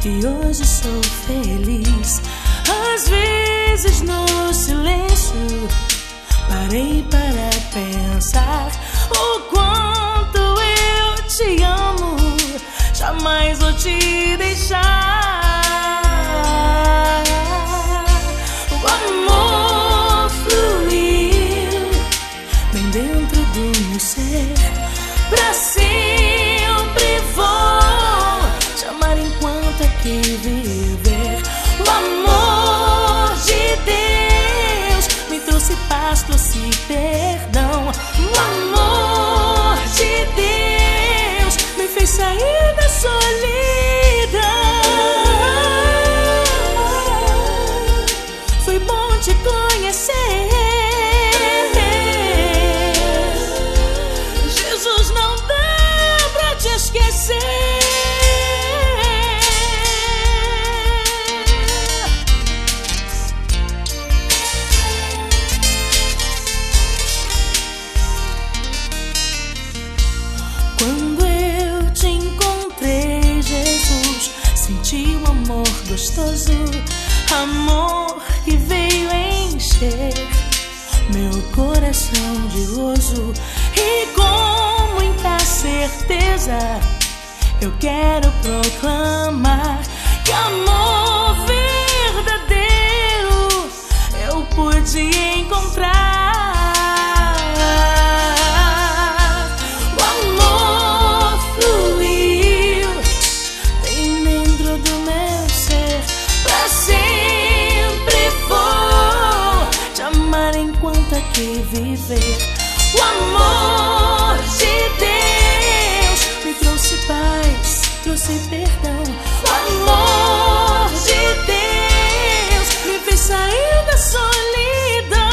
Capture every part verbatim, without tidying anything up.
e hoje sou feliz. Às vezes no silêncio parei para pensar o quanto eu te amo, jamais vou te deixar. O amor fluiu bem dentro do meu ser, pra sempre vou te amar enquanto aqui viver. O amor de Deus me trouxe paz, trouxe perdão. O amor de Deus me fez sair da solidão. Foi bom te conhecer. Jesus, não dá pra te esquecer. Quando eu te encontrei, Jesus, senti um amor gostoso, amor que veio encher meu coração de gozo. E com muita certeza eu quero proclamar que amor verdadeiro eu pude encontrar. Que viver. O amor de Deus me trouxe paz, trouxe perdão. O amor de Deus me fez sair da solidão.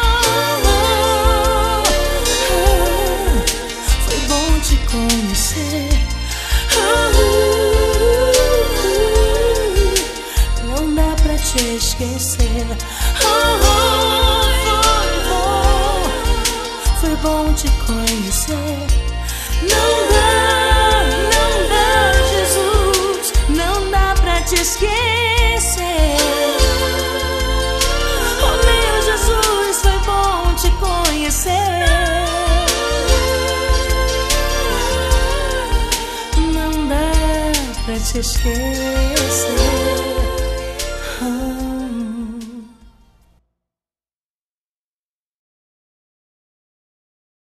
Foi bom te conhecer. Não dá pra te esquecer. Foi bom te conhecer. Não dá, não dá, Jesus, não dá pra te esquecer. Oh meu Jesus, foi bom te conhecer. Não dá pra te esquecer. Oh.